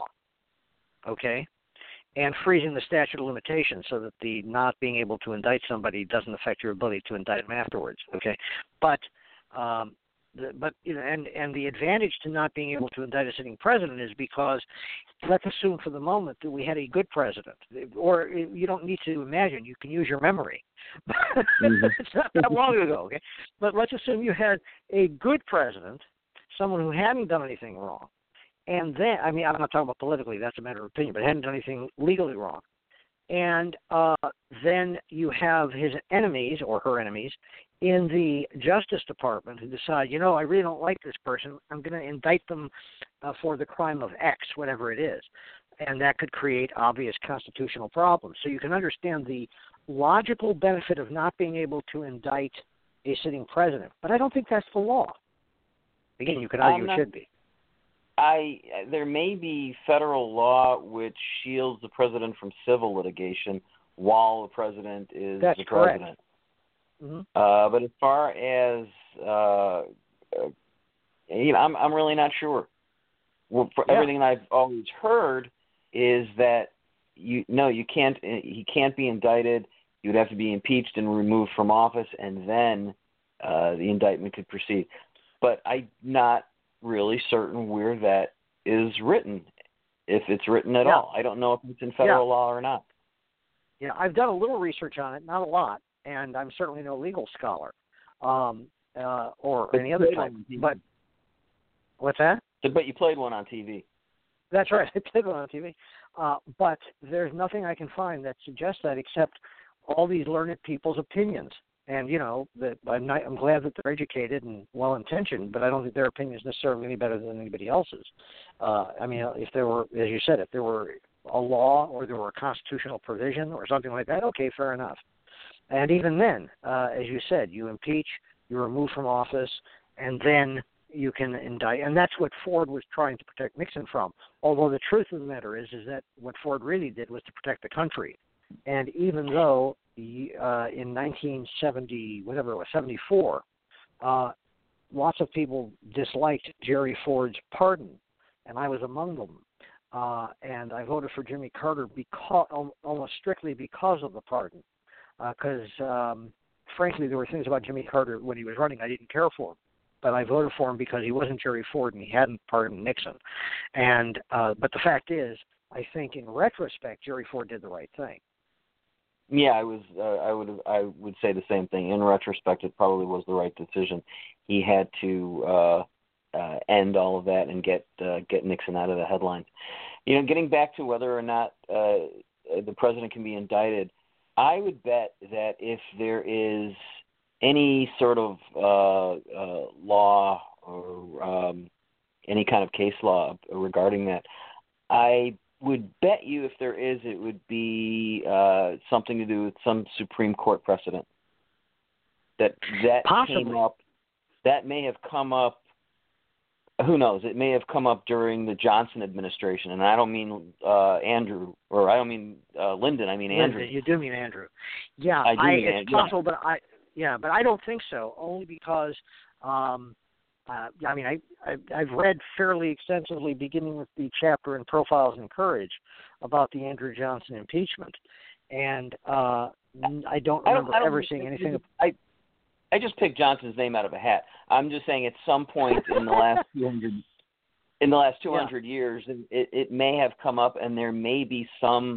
Okay. And freezing the statute of limitations so that the not being able to indict somebody doesn't affect your ability to indict them afterwards. Okay, but um, the, but you know, and and the advantage to not being able to indict a sitting president is because let's assume for the moment that we had a good president, or you don't need to imagine. You can use your memory. Mm-hmm. It's not that long ago. Okay, but let's assume you had a good president, someone who hadn't done anything wrong. And then, I mean, I'm not talking about politically, that's a matter of opinion, but hadn't done anything legally wrong. And uh, then you have his enemies or her enemies in the Justice Department who decide, you know, I really don't like this person. I'm going to indict them uh, for the crime of X, whatever it is. And that could create obvious constitutional problems. So you can understand the logical benefit of not being able to indict a sitting president. But I don't think that's the law. Again, you could argue it should be. I there may be federal law which shields the president from civil litigation while the president is That's the president. Mm-hmm. Uh, but as far as uh, uh, you know, I'm I'm really not sure. Well, for yeah. everything I've always heard is that you no, you can't. He can't be indicted. You would have to be impeached and removed from office, and then uh, the indictment could proceed. But I'm not really certain where that is written, if it's written at yeah. all. I don't know if it's in federal yeah. law or not. Yeah, I've done a little research on it, not a lot, and I'm certainly no legal scholar um, uh, or but any other type. But what's that? But you played one on T V. That's right. I played one on T V. Uh, but there's nothing I can find that suggests that except all these learned people's opinions. And, you know, that I'm, not, I'm glad that they're educated and well-intentioned, but I don't think their opinion is necessarily any better than anybody else's. Uh, I mean, if there were, as you said, if there were a law or there were a constitutional provision or something like that, okay, fair enough. And even then, uh, as you said, you impeach, you remove from office, and then you can indict. And that's what Ford was trying to protect Nixon from. Although the truth of the matter is, is that what Ford really did was to protect the country. And even though uh, in nineteen seventy, whatever it was, seventy-four, uh, lots of people disliked Jerry Ford's pardon, and I was among them. Uh, and I voted for Jimmy Carter because, almost strictly because of the pardon, because uh, um, frankly there were things about Jimmy Carter when he was running I didn't care for him. But I voted for him because he wasn't Jerry Ford and he hadn't pardoned Nixon. And uh, but the fact is, I think in retrospect, Jerry Ford did the right thing. Yeah, I was. Uh, I would. I would say the same thing. In retrospect, it probably was the right decision. He had to uh, uh, end all of that and get uh, get Nixon out of the headlines. You know, getting back to whether or not uh, the president can be indicted, I would bet that if there is any sort of uh, uh, law or um, any kind of case law regarding that, I would bet you if there is, it would be uh, something to do with some Supreme Court precedent. That that Possibly. came up. That may have come up. Who knows? It may have come up during the Johnson administration, and I don't mean uh, Andrew, or I don't mean uh, Lyndon. I mean Andrew. Lyndon, you do mean Andrew. Yeah, I do I, mean it's Andrew. possible, but I yeah, but I don't think so. Only because. Um, Uh, I mean, I, I, I've read fairly extensively, beginning with the chapter in Profiles in Courage, about the Andrew Johnson impeachment, and uh, I don't remember I don't, I don't ever seeing anything. I, I just picked Johnson's name out of a hat. I'm just saying, at some point in the last two hundred, in the last two hundred yeah. years, it, it may have come up, and there may be some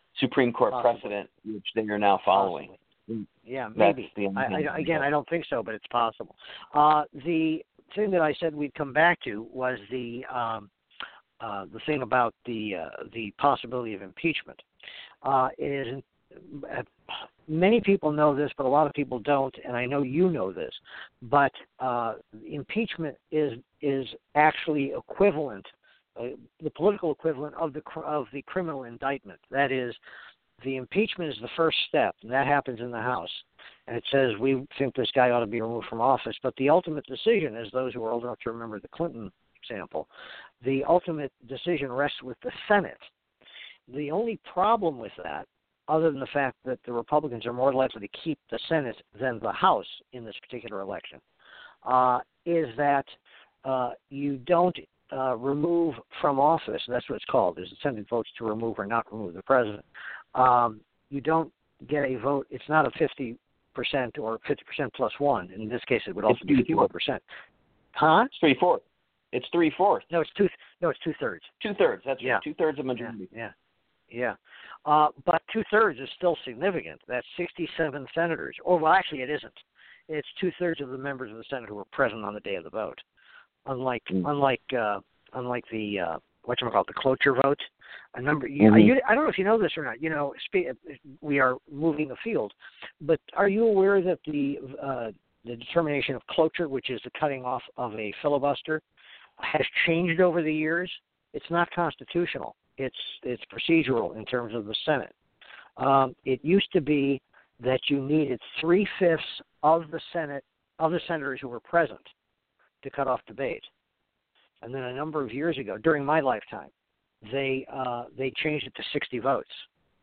Supreme Court Possibly. precedent, which they are now following. Possibly. Yeah, That's maybe. the I, I, again, I don't think so, but it's possible. Uh, the thing that I said we'd come back to was the um, uh, the thing about the uh, the possibility of impeachment. Uh, it is uh, many people know this, but a lot of people don't, and I know you know this. But uh, impeachment is is actually equivalent, uh, the political equivalent of the of the criminal indictment. That is, the impeachment is the first step, and that happens in the House. And it says, we think this guy ought to be removed from office. But the ultimate decision, as those who are old enough to remember the Clinton example, the ultimate decision rests with the Senate. The only problem with that, other than the fact that the Republicans are more likely to keep the Senate than the House in this particular election, uh, is that uh, you don't uh, remove from office, that's what it's called, is the Senate votes to remove or not remove the president. Um, you don't get a vote. It's not a fifty percent or fifty percent plus one. In this case, it would also It's be fifty-one percent. Huh? It's three fourths. It's three fourths. No, it's two. No, it's two thirds. Two thirds. That's Yeah. right. Two thirds of majority. Yeah, yeah. yeah. Uh, but two thirds is still significant. That's sixty-seven senators. Or well, actually, it isn't. It's two thirds of the members of the Senate who were present on the day of the vote. Unlike, mm. unlike, uh, unlike the uh, whatchamacallit, the cloture vote. A number. You, mm-hmm. you, I don't know if you know this or not. You know, we are moving afield, but are you aware that the uh, the determination of cloture, which is the cutting off of a filibuster, has changed over the years? It's not constitutional. It's it's procedural in terms of the Senate. Um, it used to be that you needed three fifths of the Senate of the senators who were present to cut off debate, and then a number of years ago, during my lifetime, they uh, they changed it to sixty votes.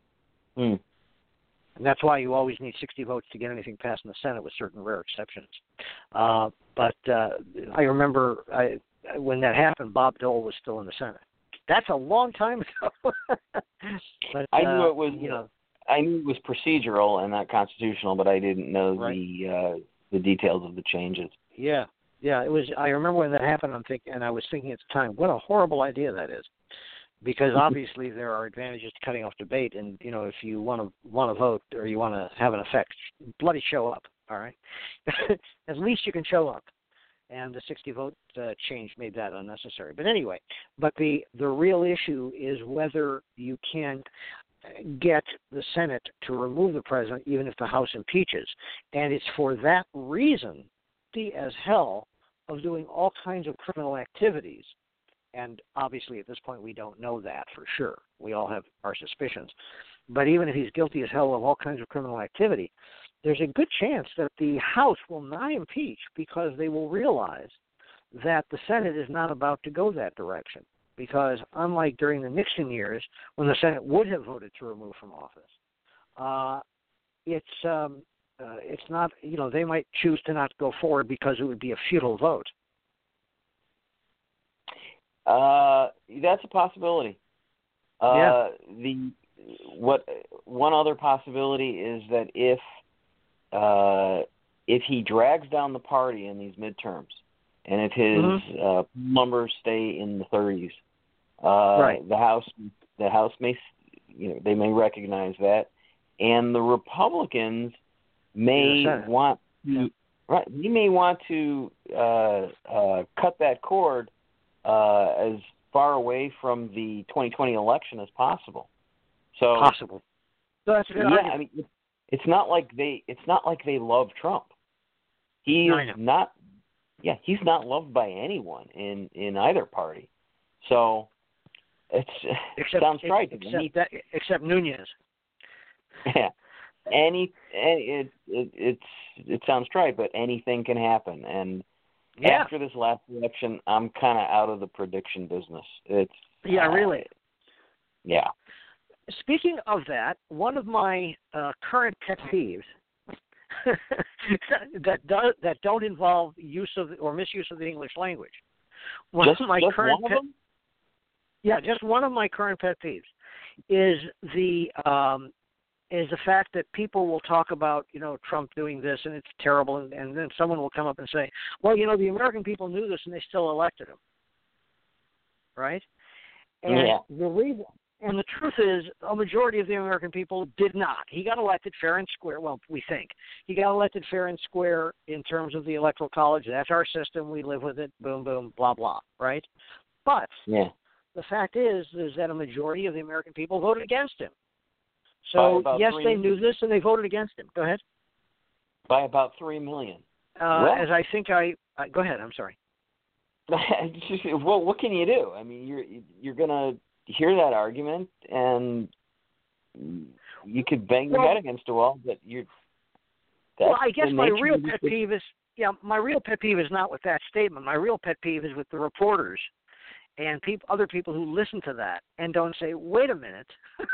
Mm. And that's why you always need sixty votes to get anything passed in the Senate, with certain rare exceptions. Uh, but uh, I remember I, when that happened, Bob Dole was still in the Senate. That's a long time ago. but, I knew uh, it was. You know, I knew it was procedural and not constitutional, but I didn't know right. the uh, the details of the changes. Yeah, yeah. It was. I remember when that happened. I'm thinking, and I was thinking at the time, what a horrible idea that is. Because obviously there are advantages to cutting off debate, and you know, if you want to want to vote or you want to have an effect, bloody show up. All right, at least you can show up. And the sixty vote uh, change made that unnecessary. But anyway, but the the real issue is whether you can get the Senate to remove the president, even if the House impeaches. And it's for that reason, the as hell of doing all kinds of criminal activities. And obviously, at this point, we don't know that for sure. We all have our suspicions. But even if he's guilty as hell of all kinds of criminal activity, there's a good chance that the House will not impeach because they will realize that the Senate is not about to go that direction. Because unlike during the Nixon years, when the Senate would have voted to remove from office, uh, it's um, uh, it's not, you know, they might choose to not go forward because it would be a futile vote. Uh, that's a possibility. Uh, yeah. The what one other possibility is that if uh, if he drags down the party in these midterms, and if his mm-hmm. uh, numbers stay in the thirties, uh, right. the House the House may you know they may recognize that, and the Republicans may want to yeah. right. He may want to uh, uh, cut that cord. Uh, as far away from the twenty twenty election as possible. So possible. So that's a good yeah, argument. I mean, it's not like they it's not like they love Trump. He's no, not. Yeah, he's not loved by anyone in, in either party. So it's except, sounds right. Except Any, that, except Nunez. Yeah, any, any it, it it's it sounds right, but anything can happen and. Yeah. After this last election, I'm kind of out of the prediction business. It's yeah, uh, really. Yeah. Speaking of that, one of my uh, current pet peeves that do, that don't involve use of or misuse of the English language. One just of my just current one pet, of them? Yeah, just one of my current pet peeves is the um, is the fact that people will talk about, you know, Trump doing this and it's terrible, and, and then someone will come up and say, well, you know, the American people knew this and they still elected him. Right? And yeah. the reason And the truth is, a majority of the American people did not. He got elected fair and square. Well, we think. He got elected fair and square in terms of the Electoral College. That's our system. We live with it. Boom, boom, blah, blah, right? But yeah. the fact is, is that a majority of the American people voted against him. So, yes, three, they knew this, and they voted against him. Go ahead. By about three million. Uh, well, as I think I, I... Go ahead, I'm sorry. Well, what can you do? I mean, you're you're going to hear that argument, and you could bang your well, head against a wall, but you're... Well, I guess my real pet peeve is... Yeah, my real pet peeve is not with that statement. My real pet peeve is with the reporters and people, other people who listen to that and don't say, wait a minute.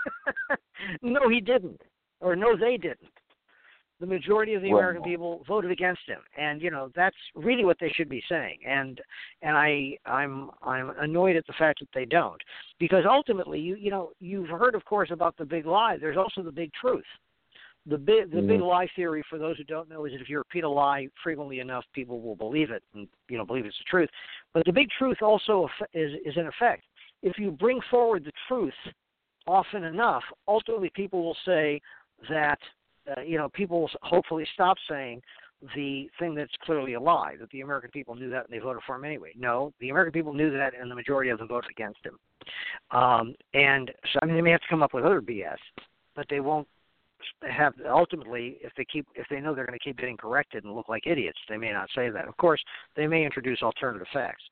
No, he didn't. Or no, they didn't. The majority of the well, American people voted against him, and you know that's really what they should be saying. And and I I'm I'm annoyed at the fact that they don't, because ultimately you you know you've heard, of course, about the big lie. There's also the big truth. The big the mm-hmm. big lie theory, for those who don't know, is that if you repeat a lie frequently enough, people will believe it and you know believe it's the truth. But the big truth also is is in effect. If you bring forward the truth often enough, ultimately people will say that. Uh, you know, people will hopefully stop saying the thing that's clearly a lie, that the American people knew that and they voted for him anyway. No, the American people knew that, and the majority of them voted against him. Um, and so, I mean, they may have to come up with other B S, but they won't have, ultimately, if they keep, if they know they're going to keep getting corrected and look like idiots, they may not say that. Of course, they may introduce alternative facts.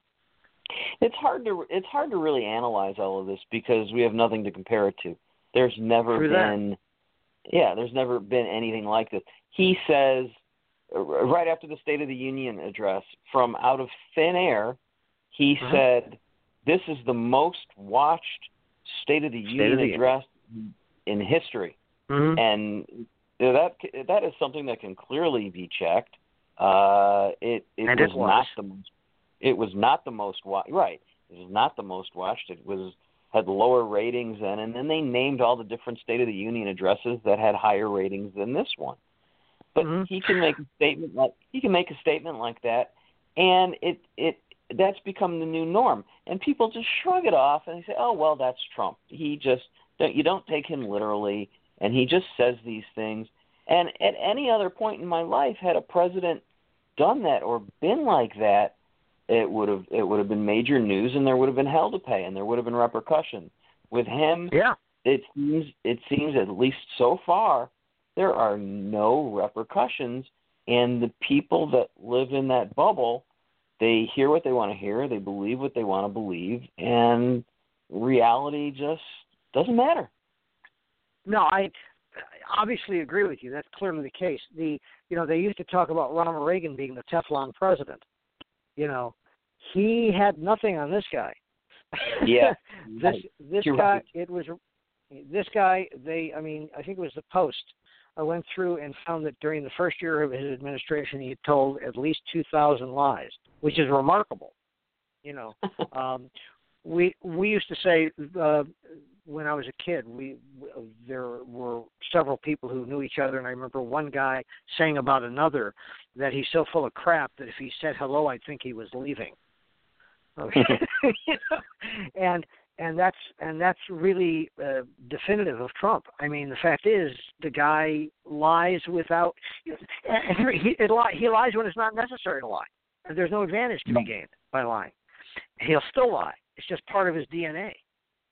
It's hard to it's hard to really analyze all of this because we have nothing to compare it to. There's never True been... That. Yeah, there's never been anything like this. He says, right after the State of the Union address, from out of thin air, he uh-huh. said, this is the most watched State of the State Union of the address Union. in history. Mm-hmm. And that that is something that can clearly be checked. Uh, it it and was, it was not the most, it was not the most watched. Right, it was not the most watched. It was had lower ratings than, and then they named all the different State of the Union addresses that had higher ratings than this one. But mm-hmm. he can make a statement like he can make a statement like that, and it it that's become the new norm. And people just shrug it off and they say, "Oh well, that's Trump. He just you don't take him literally, and he just says these things." And at any other point in my life, had a president done that or been like that, it would have it would have been major news, and there would have been hell to pay, and there would have been repercussions. With him, yeah, it seems it seems at least so far there are no repercussions, and the people that live in that bubble, they hear what they want to hear, they believe what they want to believe, and reality just doesn't matter. No, I obviously agree with you. That's clearly the case. The you know they used to talk about Ronald Reagan being the Teflon president. You know, he had nothing on this guy. Yeah. this this You're guy, right. it was this guy. They, I mean, I think it was the Post. I went through and found that during the first year of his administration, he had told at least two thousand lies, which is remarkable. You know, um, we we used to say uh, when I was a kid, we there were several people who knew each other, and I remember one guy saying about another that he's so full of crap that if he said hello, I'd think he was leaving. Okay. You know? And and that's and that's really uh, definitive of Trump. I mean, the fact is, the guy lies without. And he, it, he lies when it's not necessary to lie. There's no advantage to be gained by lying. He'll still lie. It's just part of his D N A.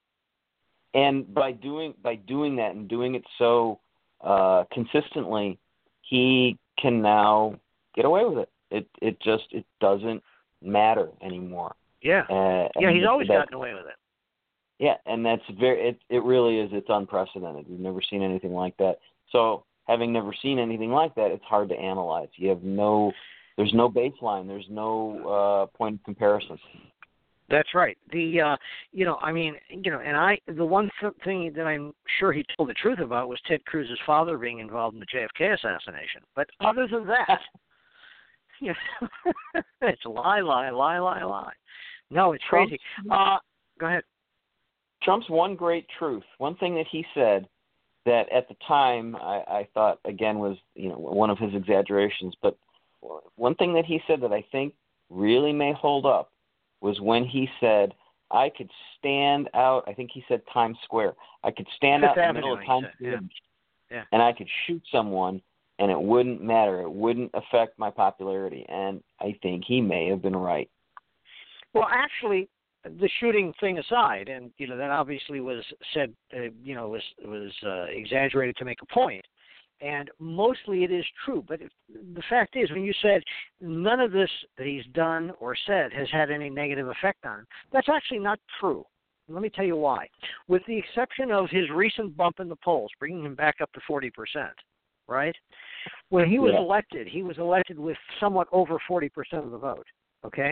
And by doing by doing that and doing it so uh, consistently, he can now get away with it. It it just it doesn't matter anymore. Yeah, uh, yeah, he's always gotten away with it. Yeah, and that's very it. It really is. It's unprecedented. We've never seen anything like that. So, having never seen anything like that, it's hard to analyze. You have no, there's no baseline. There's no uh, point of comparison. That's right. The uh, you know, I mean, you know, and I the one th- thing that I'm sure he told the truth about was Ted Cruz's father being involved in the J F K assassination. But other than that, you know, it's lie, lie, lie, lie, lie. No, it's Trump's, crazy. Uh, go ahead. Trump's one great truth, one thing that he said that at the time I, I thought again was you know one of his exaggerations, but one thing that he said that I think really may hold up was when he said, I could stand out, I think he said Times Square. I could stand Fifth out in the Avenue, middle of he Times said, Square, yeah. Yeah. and I could shoot someone, and it wouldn't matter. It wouldn't affect my popularity. And I think he may have been right. Well, actually, the shooting thing aside, and you know that obviously was said, uh, you know, was was uh, exaggerated to make a point, and mostly it is true. But it, the fact is, when you said none of this that he's done or said has had any negative effect on him, that's actually not true. Let me tell you why. With the exception of his recent bump in the polls, bringing him back up to forty percent, right? When he was Yeah. elected, he was elected with somewhat over forty percent of the vote, okay?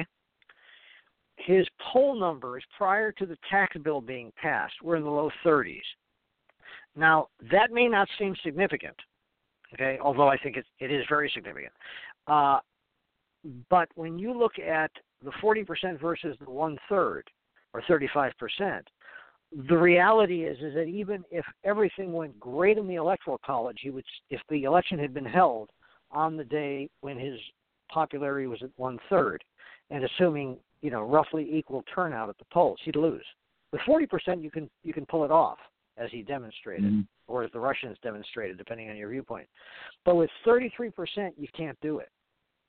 His poll numbers prior to the tax bill being passed were in the low thirties. Now, that may not seem significant, okay, although I think it, it is very significant. Uh, but when you look at the forty percent versus the one-third, or thirty-five percent, the reality is is that even if everything went great in the Electoral College, he would, if the election had been held on the day when his popularity was at one-third, and assuming, you know, roughly equal turnout at the polls, he'd lose. With forty percent, you can you can pull it off, as he demonstrated, mm-hmm. or as the Russians demonstrated, depending on your viewpoint. But with thirty-three percent, you can't do it.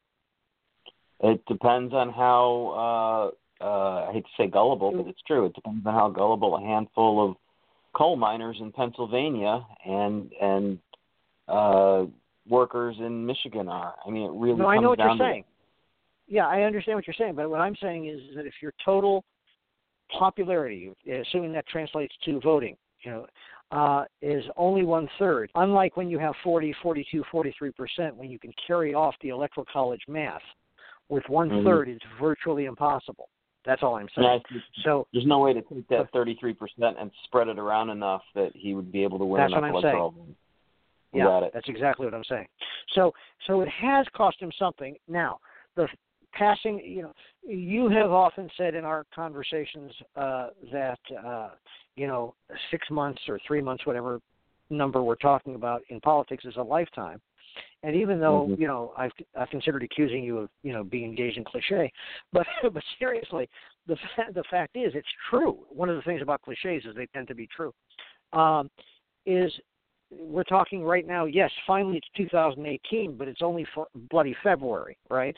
It depends on how, uh, uh, I hate to say gullible, but it's true. It depends on how gullible a handful of coal miners in Pennsylvania and and uh, workers in Michigan are. I mean, it really no, comes I know what down you're to saying. Yeah, I understand what you're saying, but what I'm saying is that if your total popularity, assuming that translates to voting, you know, uh, is only one-third, unlike when you have forty, forty-two, forty-three percent, when you can carry off the Electoral College math, with one-third, mm-hmm. it's virtually impossible. That's all I'm saying. Yeah, so there's no way to take that thirty-three percent and spread it around enough that he would be able to win that's enough what I'm electoral. saying. You yeah, got it. That's exactly what I'm saying. So, so it has cost him something. Now, the passing, you know, you have often said in our conversations uh, that, uh, you know, six months or three months, whatever number we're talking about in politics is a lifetime. And even though, mm-hmm. you know, I've, I've considered accusing you of, you know, being engaged in cliche, but but seriously, the fa- the fact is it's true. One of the things about cliches is they tend to be true. Um, is we're talking right now, yes, finally it's two thousand eighteen, but it's only for bloody February, right?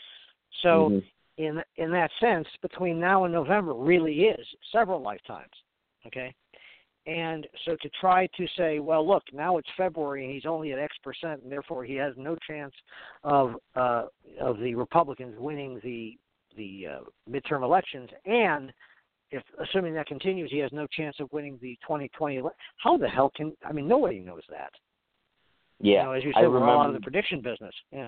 So mm-hmm. in in that sense, between now and November really is several lifetimes, okay? And so to try to say, well, look, now it's February and he's only at X percent, and therefore he has no chance of uh, of the Republicans winning the the uh, midterm elections, and if assuming that continues, he has no chance of winning the twenty twenty election. How the hell can I mean? Nobody knows that. Yeah, you know, as you said, I we're remember, all out of the prediction business. Yeah.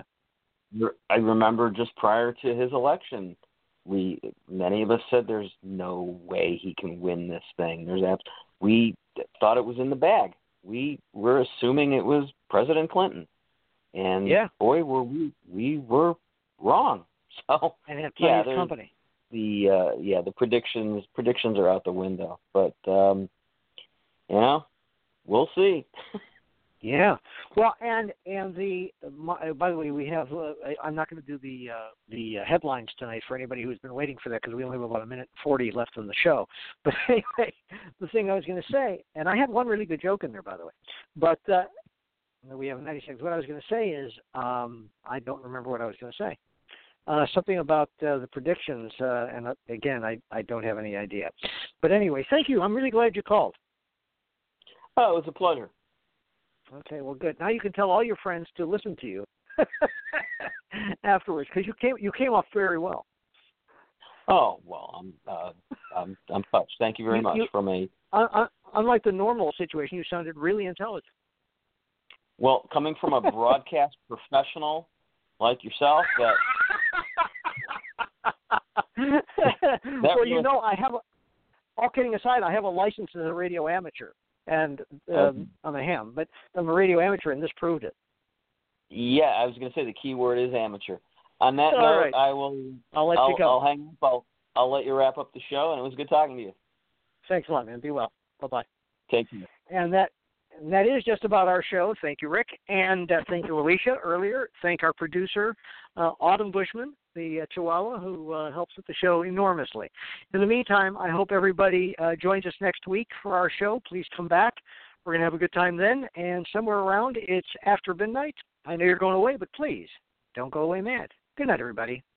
I remember just prior to his election, we many of us said there's no way he can win this thing. There's abs- we thought it was in the bag. We were assuming it was President Clinton, and yeah. boy, were we we were wrong. So and had plenty yeah, of company. The uh, yeah, the predictions predictions are out the window. But um, you know, we'll see. Yeah. Well, and and the my, by the way, we have. Uh, I'm not going to do the uh, the uh, headlines tonight for anybody who's been waiting for that because we only have about a minute forty left on the show. But anyway, the thing I was going to say, and I had one really good joke in there, by the way. But uh, we have ninety seconds. What I was going to say is, um, I don't remember what I was going to say. Uh, something about uh, the predictions, uh, and uh, again, I I don't have any idea. But anyway, thank you. I'm really glad you called. Oh, it was a pleasure. Okay, well, good. Now you can tell all your friends to listen to you afterwards because you came you came off very well. Oh well, I'm uh, I'm I'm touched. Thank you very you, much. You, From a uh, uh, unlike the normal situation, you sounded really intelligent. Well, coming from a broadcast professional like yourself, that. that well, really... you know, I have. A, all kidding aside, I have a license as a radio amateur. And um, um, I'm a ham, but I'm a radio amateur, and this proved it. Yeah, I was going to say the key word is amateur. On that All note, right. I will. I'll let I'll, you go. I'll hang up. I'll, I'll let you wrap up the show, and it was good talking to you. Thanks a lot, man. Be well. Bye bye. Take care. And that And that is just about our show. Thank you, Rick. And uh, thank you, Alicia, earlier. Thank our producer, uh, Autumn Bushman, the uh, Chihuahua, who uh, helps with the show enormously. In the meantime, I hope everybody uh, joins us next week for our show. Please come back. We're going to have a good time then. And somewhere around, it's after midnight. I know you're going away, but please don't go away mad. Good night, everybody.